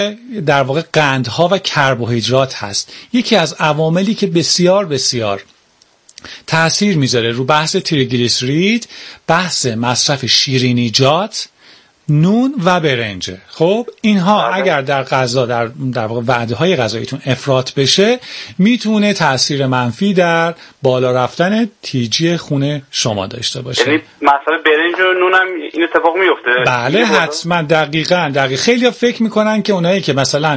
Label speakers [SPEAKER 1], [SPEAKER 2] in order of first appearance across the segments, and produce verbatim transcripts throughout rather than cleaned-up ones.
[SPEAKER 1] در واقع قندها و کربوهیدرات هست. یکی از عواملی که بسیار بسیار تأثیر میذاره رو بحث تریگلیسیرید، بحث مصرف شیرینیجات، نون و برنج. خب اینها اگر در غذا در در واقع وعده های غذاییتون افراط بشه میتونه تاثیر منفی در بالا رفتن تیجی خون شما داشته باشه.
[SPEAKER 2] یعنی مثلا برنج و نون هم این اتفاق میفته؟
[SPEAKER 1] بله حتما. دقیقاً دقیقاً خیلی فکر میکنن که اونایی که مثلا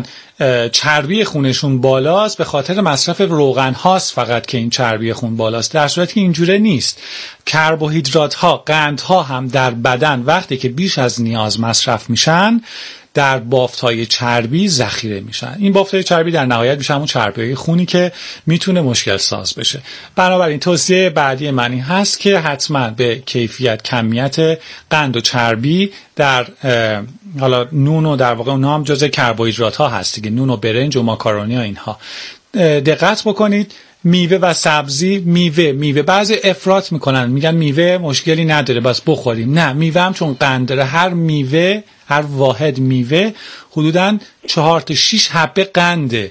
[SPEAKER 1] چربی خونشون بالاست به خاطر مصرف روغن هاست فقط که این چربی خون بالاست، در صورتی که اینجوره نیست. کربوهیدرات ها، قند ها هم در بدن وقتی که بیش از نیاز مصرف میشن در بافت‌های چربی ذخیره میشن. این بافت‌های چربی در نهایت میشه همون چربی خونی که میتونه مشکل ساز بشه. بنابراین توصیه بعدی من این هست که حتما به کیفیت کمیت قند و چربی در حالا نون و در واقع اونها هم جزء کربوهیدرات ها هست دیگه، نون و برنج و ماکارونی ها اینها دقت بکنید. میوه و سبزی، میوه میوه بعضی افراط میکنن میگن میوه مشکلی نداره بس بخوریم. نه، میوه هم چون قند داره، هر میوه هر واحد میوه حدوداً چهار تا شش حبه قنده.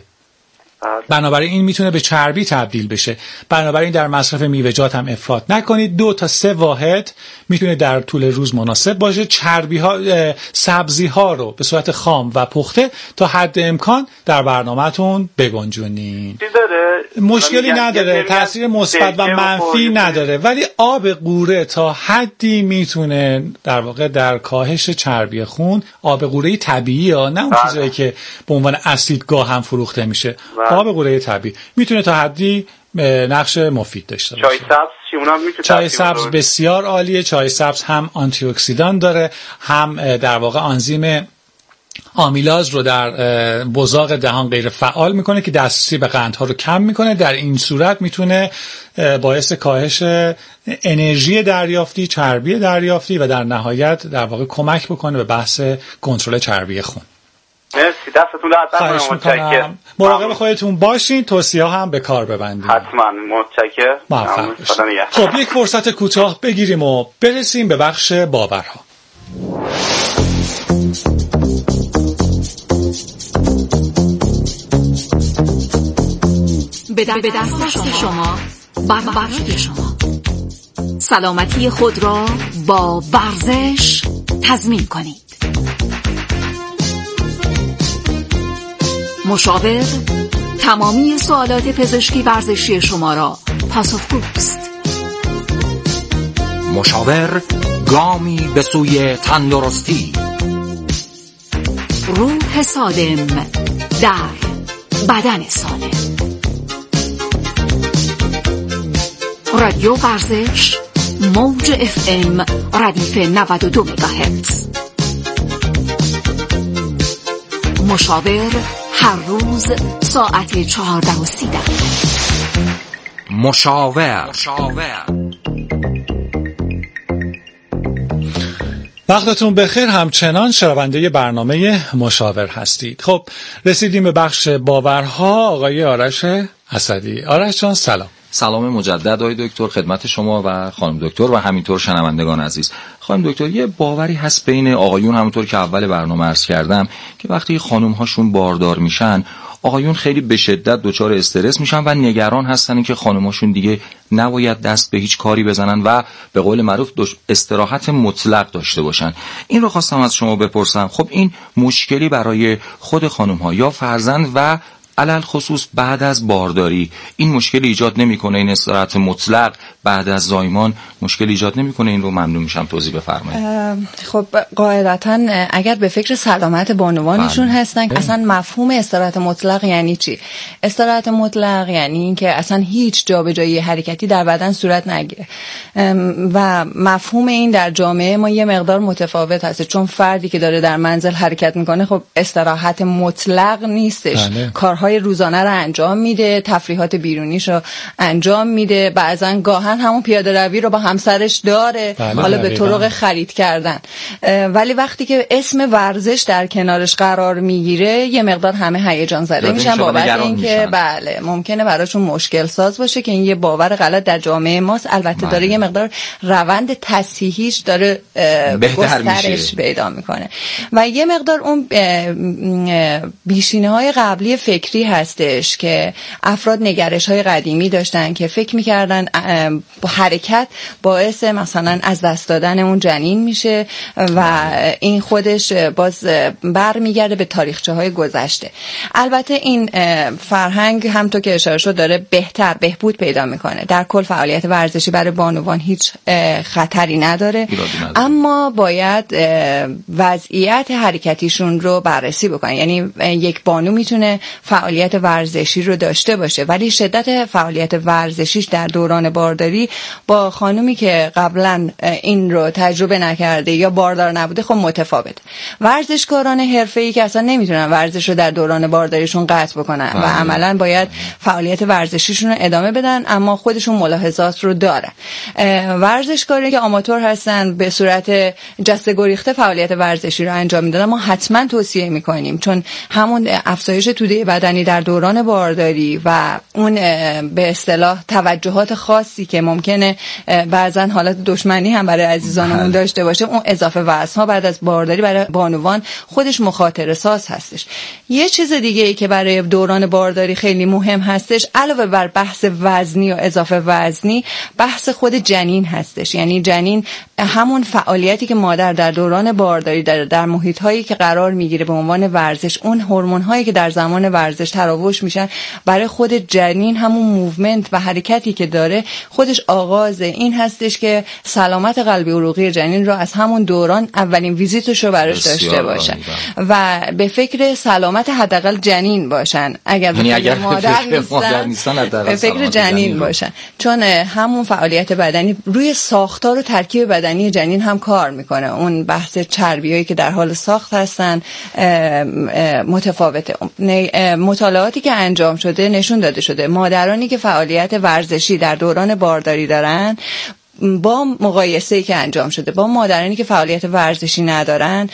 [SPEAKER 1] بنابراین این میتونه به چربی تبدیل بشه. بنابراین در مصرف میوه‌جات هم افراط نکنید. دو تا سه واحد میتونه در طول روز مناسب باشه. چربی ها، سبزی ها رو به صورت خام و پخته تا حد امکان در برنامه‌تون بگنجونید. مشکلی نداره، تاثیر مثبت و منفی نداره، ولی آب قوره تا حدی میتونه در واقع در کاهش چربی خون، آب قوره طبیعی ها، نه اون چیزایی که به عنوان اسیدگاه هم فروخته میشه. آب قوره طبیعی میتونه تا حدی نقش مفید داشته باشه.
[SPEAKER 2] چای سبز چی اونم میتونه؟
[SPEAKER 1] چای سبز بسیار عالیه. چای سبز هم آنتی اکسیدان داره، هم در واقع آنزیم آمیلاز رو در بزاق دهان غیر فعال میکنه که دسترسی به قندها رو کم میکنه. در این صورت میتونه باعث کاهش انرژی دریافتی، چربی دریافتی و در نهایت در واقع کمک بکنه به بحث کنترل چربی خون.
[SPEAKER 2] مرسی، دستتون درد نکنه.
[SPEAKER 1] مراقب خودتون باشین، توصیه هم به کار ببندید.
[SPEAKER 2] حتما. متشکرم.
[SPEAKER 1] موفق باشید. خب یک فرصت کوتاه بگیریم و برسیم به بخش باورها.
[SPEAKER 3] به دست شما، برای شما. سلامتی خود را با ورزش تضمین کنید. مشاور تمامی سوالات پزشکی ورزشی شما را پاسخگوست.
[SPEAKER 4] مشاور گامی به سوی تندرستی.
[SPEAKER 3] روح سالم در بدن سالم. رادیو ورزش موج اف ام ردیف نود و دو مگاهرتز. مشاور هر روز ساعت چهارده و سی دقیقه.
[SPEAKER 4] مشاور
[SPEAKER 1] وقتتون بخیر. همچنان شنونده برنامه مشاور هستید. خب رسیدیم به بخش باورها. آقای آرش اسدی. آرش جان سلام.
[SPEAKER 5] سلام مجدد آقای دکتر خدمت شما و خانم دکتر و همینطور شنوندگان عزیز. خانم دکتر، یه باوری هست بین آقایون، همونطور که اول برنامه عرض کردم، که وقتی خانم هاشون باردار میشن آقایون خیلی به شدت دچار استرس میشن و نگران هستن که خانم هاشون دیگه نباید دست به هیچ کاری بزنن و به قول معروف استراحت مطلق داشته باشن. این رو خواستم از شما بپرسم. خب این مشکلی برای خود خانم ها یا فرزند و علل خصوص بعد از بارداری این مشکل ایجاد نمیکنه؟ این استراحت مطلق بعد از زایمان مشکل ایجاد نمیکنه؟ این رو ممنون میشم توضیح بفرمایید.
[SPEAKER 6] خب قاعدتاً اگر به فکر سلامت بانوانشون هستن، اصلا مفهوم استراحت مطلق یعنی چی؟ استراحت مطلق یعنی این که اصلا هیچ جابجایی حرکتی در بدن صورت نگیره و مفهوم این در جامعه ما یه مقدار متفاوت هست، چون فردی که داره در منزل حرکت میکنه خب استراحت مطلق نیستش. بله. کارهای کارهای روزانه رو انجام میده، تفریحات بیرونیش رو انجام میده، بعضا گاهن همون پیاده روی رو با همسرش داره،
[SPEAKER 1] بله
[SPEAKER 6] حالا به
[SPEAKER 1] دقیقا.
[SPEAKER 6] طرق خرید کردن. ولی وقتی که اسم ورزش در کنارش قرار میگیره یه مقدار همه هیجان زده میشن بابت اینکه بله ممکنه براشون مشکل ساز باشه که این یه باور غلط در جامعه ماست. البته بله. داره یه مقدار روند تصحیحیش داره گسترش پیدا میکنه و یه مقدار اون بیشینه های قبلی فکری هستش که افراد نگرش های قدیمی داشتن که فکر میکردن حرکت باعث مثلا از دست دادن اون جنین میشه و این خودش باز بر میگرده به تاریخچه های گذشته. البته این فرهنگ همونطور که اشاره شد داره بهتر بهبود پیدا میکنه. در کل فعالیت ورزشی برای بانوان هیچ خطری نداره، اما باید وضعیت حرکتیشون رو بررسی بکنه. یعنی یک بانو میتونه فعالیت ورزشی رو داشته باشه ولی شدت فعالیت ورزشیش در دوران بارداری با خانومی که قبلا این رو تجربه نکرده یا باردار نبوده خب متفاوت. ورزشکاران حرفه‌ای که اصلا نمیتونن ورزش رو در دوران بارداریشون قطع بکنن و عملا باید فعالیت ورزشیشون رو ادامه بدن اما خودشون ملاحظات رو دارن. ورزشکاری که آماتور هستن به صورت جسته گریخته فعالیت ورزشی رو انجام میدن ما حتما توصیه میکنیم، چون همون افزایش توده بدنی در دوران بارداری و اون به اصطلاح توجهات خاصی که ممکنه بعضن حالت دشمنی هم برای عزیزانمون داشته باشه، اون اضافه وزن‌ها بعد از بارداری برای بانوان خودش مخاطره ساز هستش. یه چیز دیگه ای که برای دوران بارداری خیلی مهم هستش علاوه بر بحث وزنی و اضافه وزنی بحث خود جنین هستش. یعنی جنین همون فعالیتی که مادر در دوران بارداری در در محیط هایی که قرار میگیره به عنوان ورزش، اون هورمون هایی که در زمان ورزش تراوش میشن برای خود جنین همون موومنت و حرکتی که داره خودش آغاز این هستش که سلامت قلبی عروقی جنین رو از همون دوران اولین ویزیتش رو براش داشته باشن و به فکر سلامت حداقل جنین باشن. اگر به
[SPEAKER 5] اگر
[SPEAKER 6] مادر
[SPEAKER 5] نیستن,
[SPEAKER 6] نیستن به فکر جنین باشن، چون همون فعالیت بدنی روی ساختار و ترکیب بدنی جنین هم کار میکنه. اون بحث چربیایی که در حال ساخت هستن متفاوته. مطالعاتی که انجام شده نشون داده شده مادرانی که فعالیت ورزشی در دوران بارداری دارن با مقایسه‌ای که انجام شده با مادرانی که فعالیت ورزشی ندارن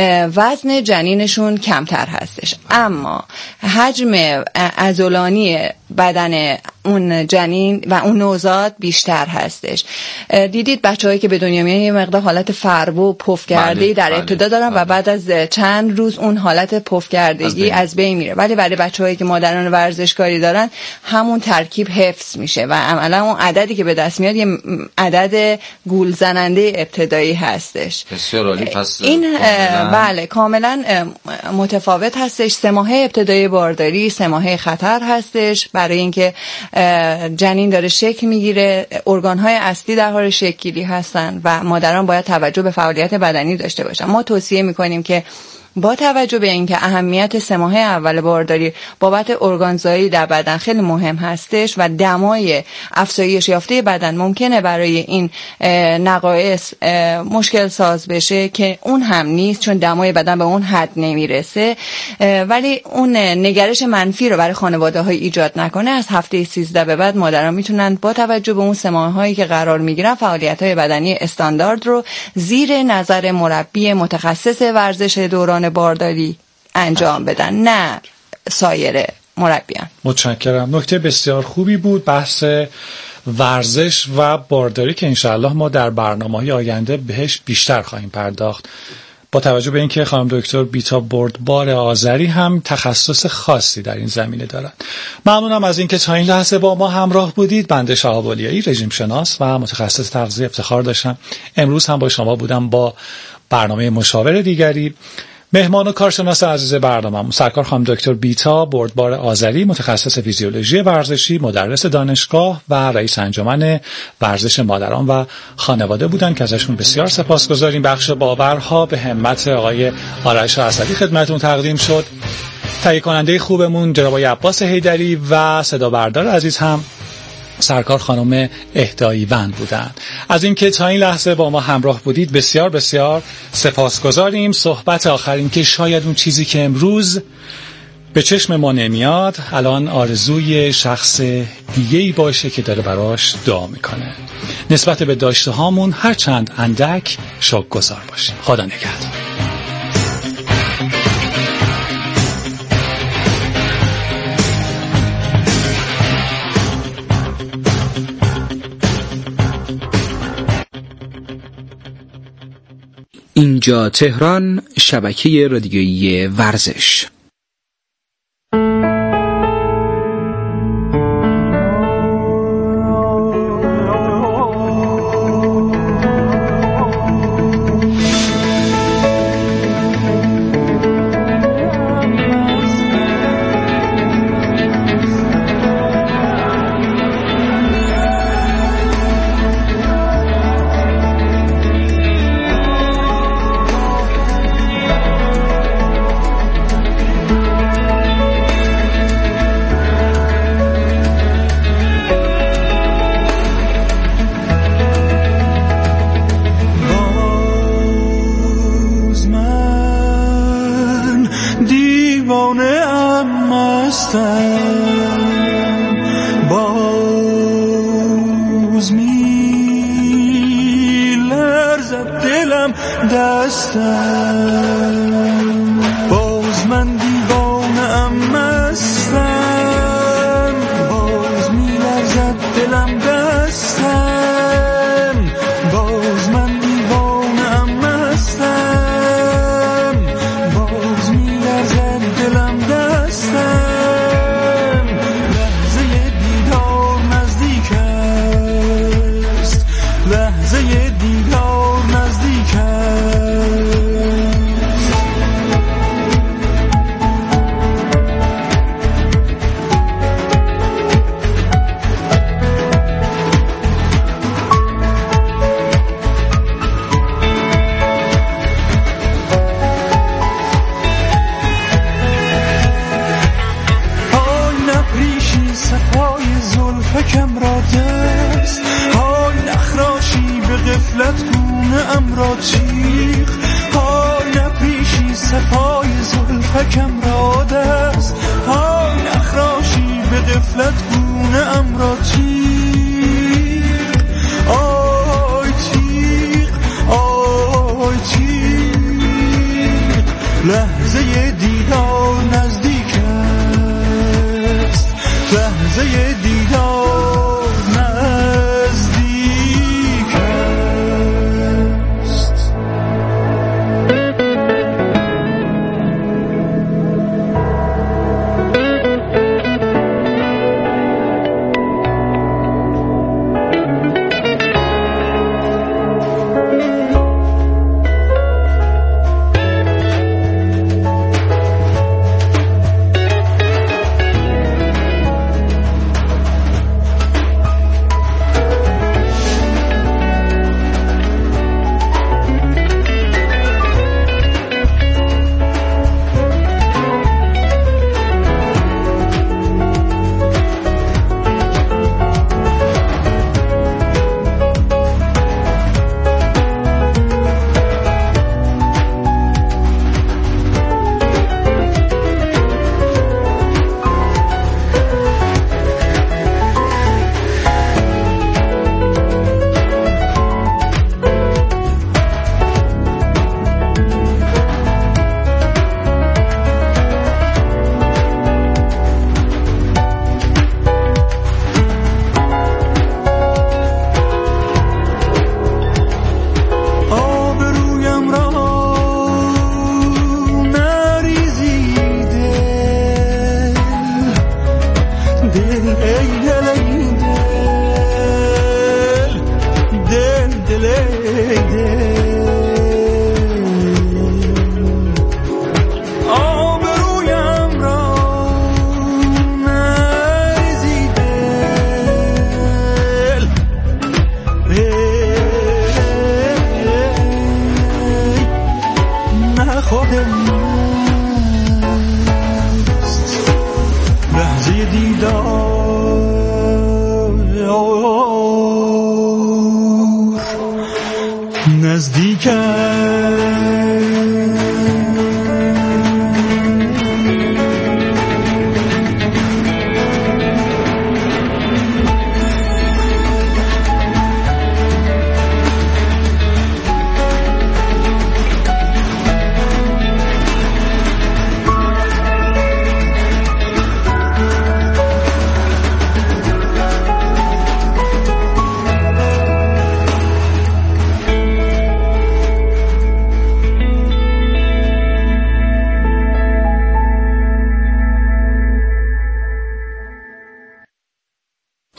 [SPEAKER 6] وزن جنینشون کمتر هستش، اما حجم عضلانی بدن اون جنین و اون نوزاد بیشتر هستش. دیدید بچه‌هایی که به دنیا میان یه مقدار حالت فربه و پف کردگی در ابتدا دارن بله. و بعد از چند روز اون حالت پف کردگی از, از بین میره، ولی برای بچه‌هایی که مادران ورزشکاری دارن همون ترکیب حفظ میشه و عملا اون عددی که به دست میاد یه عدد گول زننده ابتدایی هستش.
[SPEAKER 5] بسیار عالی. پس
[SPEAKER 6] این بله کاملا متفاوت هستش. سه ماهه ابتدایی بارداری سه ماهه خطر هستش برای اینکه جنین داره شکل میگیره، ارگان‌های اصلی در حال شکل‌گیری هستن و مادران باید توجه به فعالیت بدنی داشته باشن. ما توصیه میکنیم که با توجه به اینکه اهمیت سه ماهه اول بارداری بابت ارگانزایی در بدن خیلی مهم هستش و دمای افزایش یافته بدن ممکنه برای این نقایص مشکل ساز بشه که اون هم نیست، چون دمای بدن به اون حد نمیرسه، ولی اون نگرش منفی رو برای خانواده های ایجاد نکنه. از هفته سیزده به بعد مادران میتونن با توجه به اون سه ماه هایی که قرار میگیرن فعالیت های بدنی استاندارد رو زیر نظر مربی متخصص ورزش دوران بارداری انجام بدن، نه سایر مربیان.
[SPEAKER 1] متشکرم. نکته بسیار خوبی بود بحث ورزش و بارداری که انشاءالله ما در برنامه‌های آینده بهش بیشتر خواهیم پرداخت، با توجه به اینکه خانم دکتر بیتا بردبار آذری هم تخصص خاصی در این زمینه دارند. ممنونم از اینکه تا این لحظه با ما همراه بودید. بنده شهاب علیایی رژیم شناس و متخصص تغذیه افتخار داشتم امروز هم با شما بودم با برنامه مشاور دیگری. مهمان و کارشناس عزیز برنامه سرکار خانم دکتر بیتا بردبار آذری، متخصص فیزیولوژی ورزشی، مدرس دانشگاه و رئیس انجمن ورزش مادران و خانواده بودن که ازشون بسیار سپاسگزاریم. بخش باورها به همت آقای آرش اسدی خدمتتون تقدیم شد. تهیه کننده خوبمون جناب آقای عباس حیدری و صدا بردار عزیز هم سرکار خانم اهدایی وند بودن. از اینکه تا این لحظه با ما همراه بودید بسیار بسیار سپاسگزاریم. صحبت آخرین که شاید اون چیزی که امروز به چشم ما نمیاد الان آرزوی شخص دیگه‌ای باشه که داره براش دعا میکنه. نسبت به داشته هامون هر چند اندک شکرگزار باشیم. خدا نگهدار.
[SPEAKER 7] اینجا تهران، شبکه رادیویی ورزش.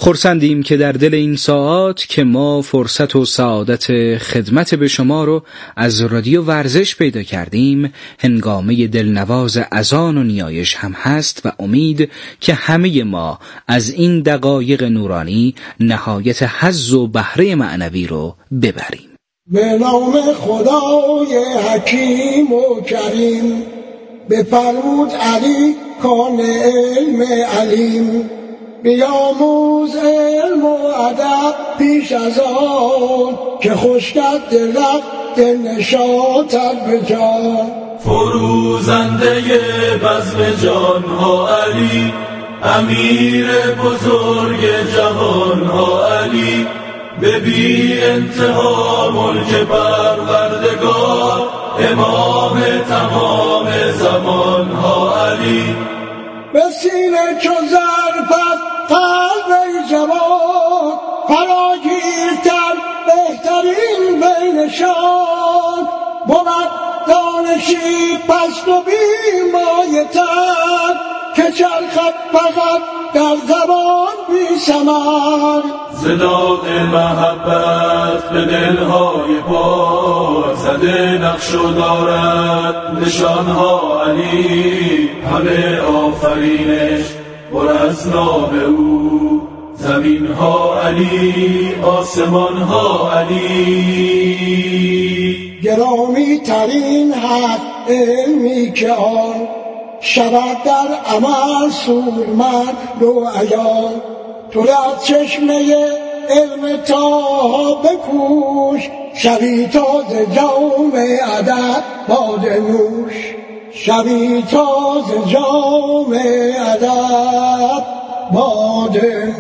[SPEAKER 7] خرسندیم که در دل این ساعات که ما فرصت و سعادت خدمت به شما رو از رادیو ورزش پیدا کردیم، هنگامه دلنواز اذان و نیایش هم هست و امید که همه ما از این دقایق نورانی نهایت حظ و بهره معنوی رو ببریم.
[SPEAKER 8] به نام خدای حکیم و کریم، بفرمود علی کان علم علیم، بیاموز علم و ادب پیش از آن، که خوشگت دلت نشاطت به جان.
[SPEAKER 9] فروزنده بزم جانها علی، امیر بزرگ جهانها علی، به بی انتها ملک پروردگار، امام تمام زمانها علی.
[SPEAKER 8] به سینه چو زرفت قلب جوان، فراگیرتر بهترین بینشان، بود دانشی پست و بیمایتر، که چرخد فقط در زبان بی ثمر.
[SPEAKER 9] زداد محبت به دلهای پاک زده، نقش و دارد نشانها علی، همه آفرینش پر از نام او، زمینها علی آسمانها علی.
[SPEAKER 8] گرامی ترین حق علمی که آن، شود در عمل سودمند و عیان. تو از چشمه علم تا بکوش، شوی تازه جام ادب باده نوش، شوی تازه جام ادب باده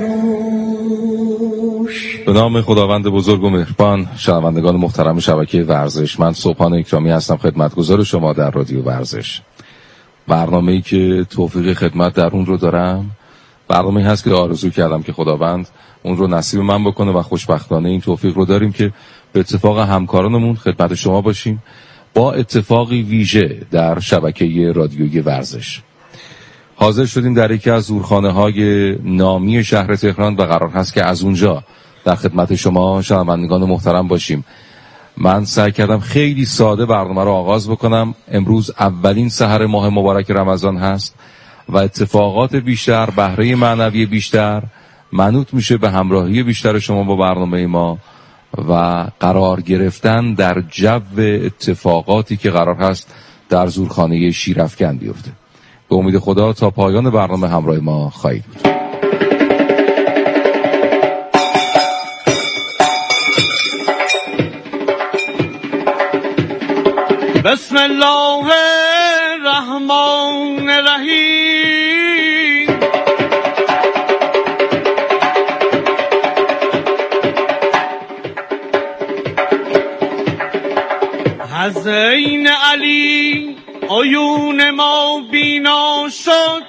[SPEAKER 8] نوش.
[SPEAKER 10] به نام خداوند بزرگ و مهربان. شنوندگان محترم شبکه ورزش، من صبحان اکرامی هستم، خدمتگزار شما در رادیو ورزش. برنامه‌ای که توفیق خدمت در اون رو دارم، برنامه‌ای هست که آرزو کردم که خداوند اون رو نصیب من بکنه و خوشبختانه این توفیق رو داریم که به اتفاق همکارانمون خدمت شما باشیم با اتفاقی ویژه در شبکه رادیویی ورزش. حاضر شدیم در یکی از زورخانه‌های نامی شهر تهران و قرار هست که از اونجا در خدمت شما شنوندگان محترم باشیم. من سعی کردم خیلی ساده برنامه رو آغاز بکنم. امروز اولین سحر ماه مبارک رمضان هست و اتفاقات بیشتر، بهره معنوی بیشتر منوط میشه به همراهی بیشتر شما با برنامه ما و قرار گرفتن در جو اتفاقاتی که قرار هست در زورخانه شیرافکن بیفته. به امید خدا تا پایان برنامه همراه ما خواهید بود.
[SPEAKER 9] بسم الله الرحمن الرحیم. حسین علی عیون ما بینا شد،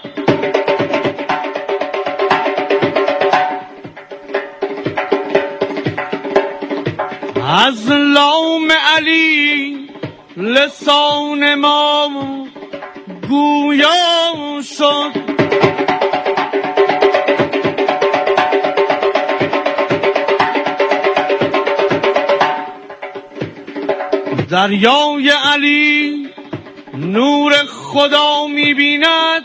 [SPEAKER 9] از لام علی لسان ما گویا شد. دریای علی نور خدا می‌بیند،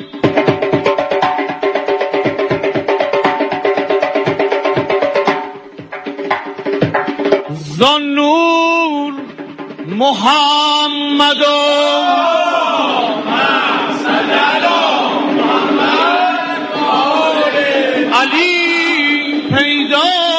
[SPEAKER 9] زان نور محمد علی پیدا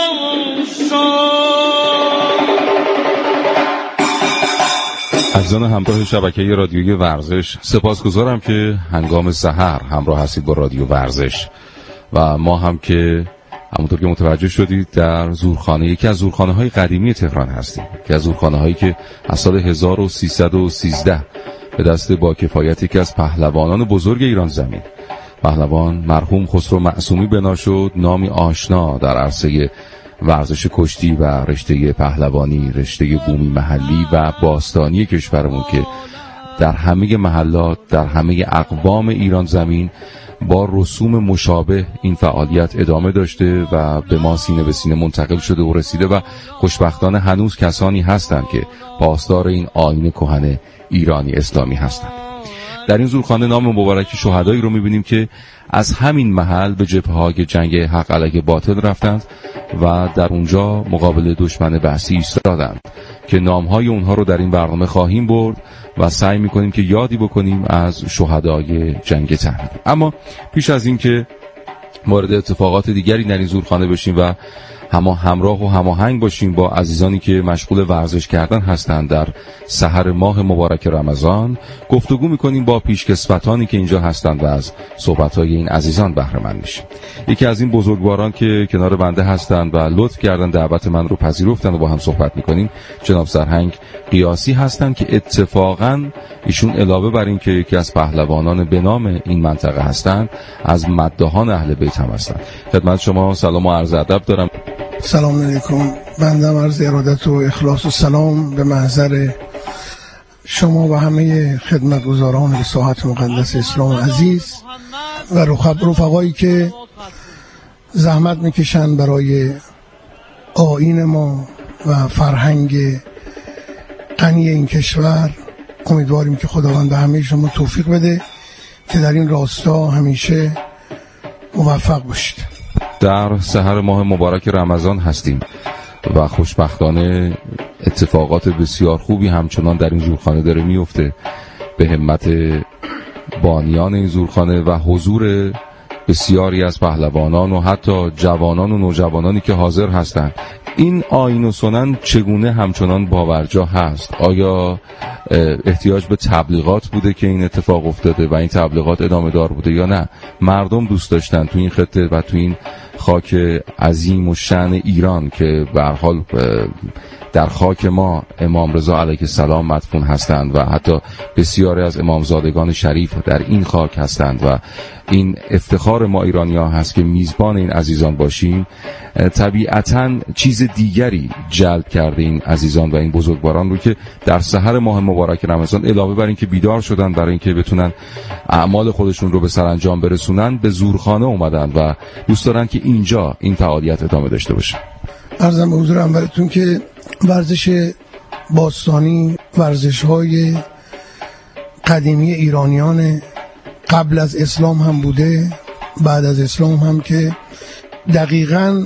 [SPEAKER 10] عزیزان همراه شبکه رادیویی ورزش، سپاسگزارم که هنگام سحر همراه هستید با رادیو ورزش و ما هم که همونطور که متوجه شدید در زورخانه، یکی از زورخانه های قدیمی تهران هستیم، یکی از زورخانه هایی که از سال هزار و سیصد و سیزده به دست با کفایت یکی از پهلوانان بزرگ ایران زمین، پهلوان مرحوم خسرو معصومی بنا شد. نامی آشنا در عرصه ورزش کشتی و رشته پهلوانی، رشته بومی محلی و باستانی کشورمون که در همه محلات، در همه اقوام ایران زمین با رسوم مشابه این فعالیت ادامه داشته و به ما سینه به سینه منتقل شده و رسیده و خوشبختانه هنوز کسانی هستند که پاسدار این آیین کهن ایرانی اسلامی هستند. در این زورخانه نام مبارک شهدایی رو می‌بینیم که از همین محل به جبهه‌های جنگ حق علیه باطل رفتند و در اونجا مقابل دشمن بعثی ایستادند که نام‌های اونها رو در این برنامه خواهیم برد و سعی می‌کنیم که یادی بکنیم از شهدای جنگ تحمیل. اما پیش از این که وارد اتفاقات دیگری در این زورخانه بشیم و همه همراه و هماهنگ باشیم با عزیزانی که مشغول ورزش کردن هستند در سحر ماه مبارک رمضان، گفتگو میکنیم با پیشکسوتانی که اینجا هستند و از صحبت‌های این عزیزان بهره مند میشیم. یکی از این بزرگواران که کنار بنده هستند و لطف کردن دعوت من رو پذیرفتن و با هم صحبت میکنیم جناب سرهنگ قیاسی هستند که اتفاقاً ایشون علاوه بر این که یکی از پهلوانان به نام این منطقه هستند، از مداحان اهل بیت هم هستند. خدمت شما سلام و عرض ادب دارم.
[SPEAKER 8] سلام علیکم. بنده عرض ارادت و اخلاص و سلام به محضر شما و همه خدمتگزاران به ساحت مقدس اسلام عزیز و رفقایی که زحمت میکشن برای آیین ما و فرهنگ غنی این کشور. امیدواریم که خداوند به همه شما توفیق بده که در این راستا همیشه موفق باشید.
[SPEAKER 10] در سحر ماه مبارک رمضان هستیم و خوشبختانه اتفاقات بسیار خوبی همچنان در این زورخانه داره میفته به همت بانیان این زورخانه و حضور بسیاری از پهلوانان و حتی جوانان و نوجوانانی که حاضر هستند. این آیین و سنن چگونه همچنان باورجا هست؟ آیا احتیاج به تبلیغات بوده که این اتفاق افتاده و این تبلیغات ادامه دار بوده یا نه مردم دوست داشتن تو این خطه و تو این خاک عظیم و شأن ایران که به هر حال در خاک ما امام رضا علیه السلام مدفون هستند و حتی بسیاری از امامزادگان شریف در این خاک هستند و این افتخار ما ایرانی‌ها هست که میزبان این عزیزان باشیم. طبیعتاً چیز دیگری جلب کرده این عزیزان و این بزرگواران رو که در سحر ماه مبارک رمضان علاوه بر این که بیدار شدن برای اینکه بتونن اعمال خودشون رو به سرانجام برسونن، به زورخانه اومدن و دوست دارن که اینجا این فعالیت ادامه داشته باشه.
[SPEAKER 8] عرضم به حضور اولتون که ورزش باستانی ورزش‌های قدیمی ایرانیان قبل از اسلام هم بوده، بعد از اسلام هم، که دقیقاً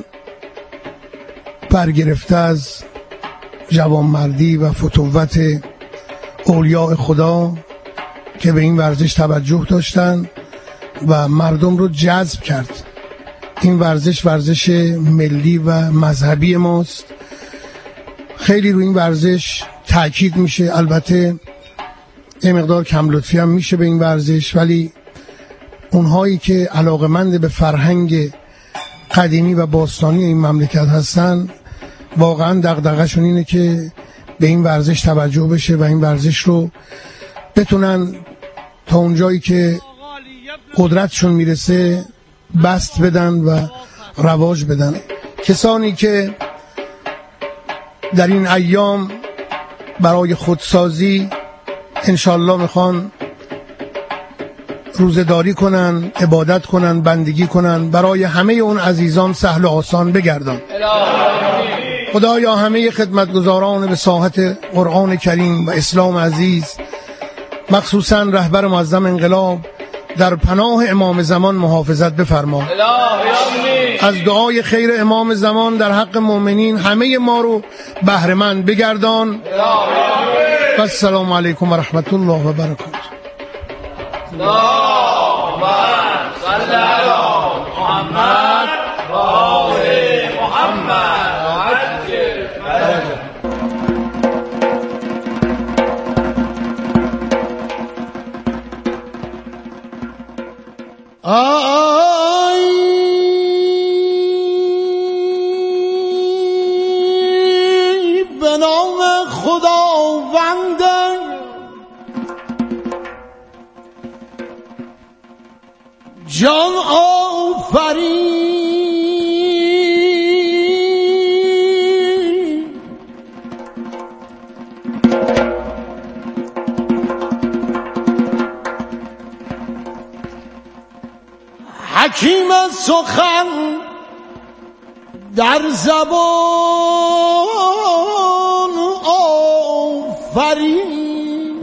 [SPEAKER 8] برگرفته از جوانمردی و فتوت اولیاء خدا که به این ورزش توجه داشتن و مردم رو جذب کرد. این ورزش ورزش ملی و مذهبی ماست. خیلی روی این ورزش تاکید میشه، البته یه مقدار کم لطفی هم میشه به این ورزش، ولی اونهایی که علاقمند به فرهنگ قدیمی و باستانی این مملکت هستن واقعا دغدغه‌شون اینه که به این ورزش توجه بشه و این ورزش رو بتونن تا اونجایی که قدرتشون میرسه بست بدن و رواج بدن. کسانی که در این ایام برای خودسازی انشالله میخوان روزداری کنن، عبادت کنن، بندگی کنن، برای همه اون عزیزان سهل و آسان بگردان. خدایا همه خدمتگزاران به ساحت قرآن کریم و اسلام عزیز، مخصوصا رهبر معظم انقلاب، در پناه امام زمان محافظت بفرما. از دعای خیر امام زمان در حق مؤمنین همه ما رو بهره مند بگردان. و السلام علیکم و رحمت الله و برکاته.
[SPEAKER 9] اللهم صل علی محمد و آل محمد عجل فرجه.
[SPEAKER 8] آی به نام خداوند جان آفرین، حکیم از سخن در زبان آفرین،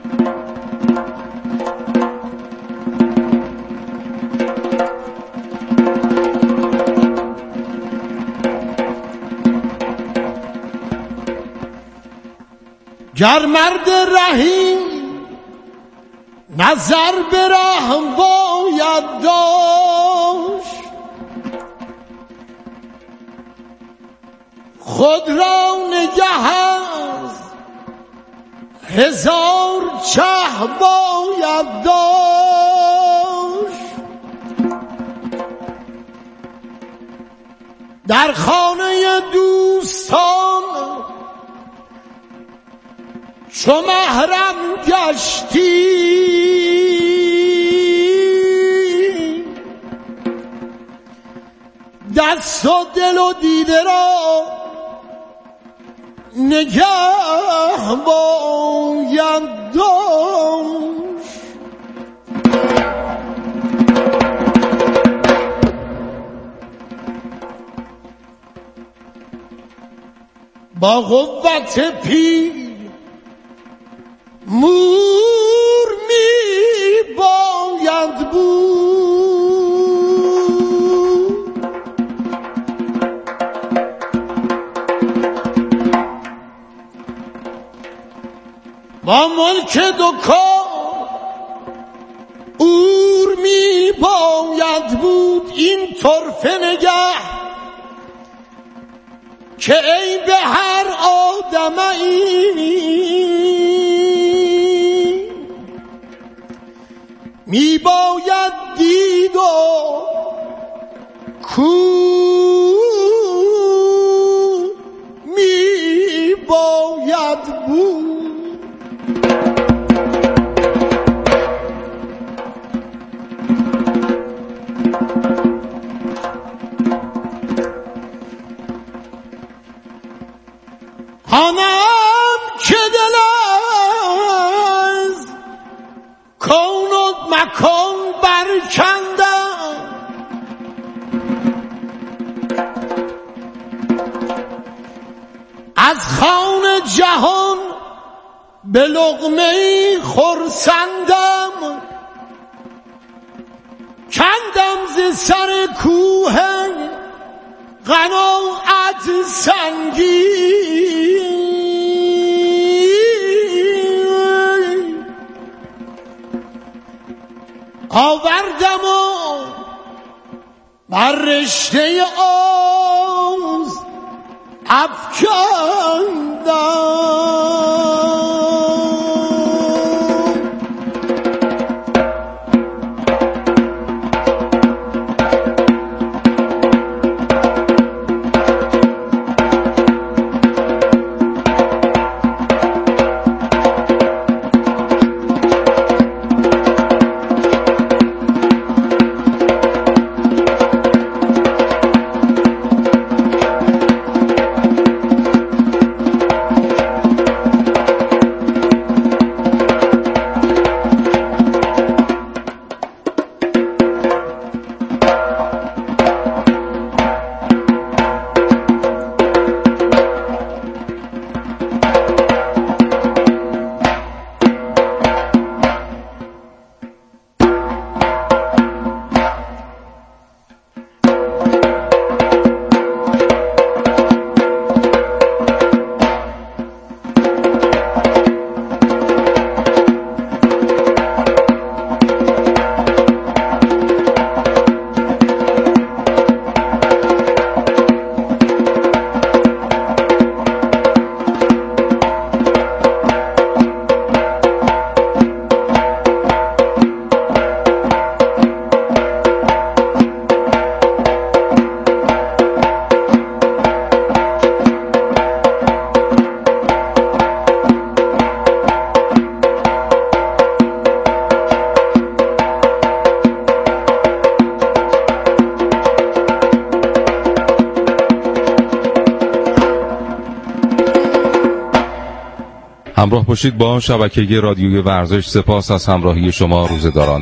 [SPEAKER 8] گر مرد رحیم نظر به رحم باید داشت، خود را نگه از هزار چه باید داشت. در خانه دوستان چو محرم گشتی، دست و دل و دیده را نگه باید داشت. با قوت پیر مور می باید بود، با ملک دکان اور می باید بود. این طرفه نگه که ای به هر آدمی می باید دید و کو می باید بود. همم که دل از کون و مکان برکندم، از خوان جهان به لقمه خرسندم، کندم ز سر کوه قناعت سنگی، آوردم و بر رشته آز افکندم.
[SPEAKER 10] همراه باشید با شبکه رادیوی ورزش. سپاس از همراهی شما روزگاران.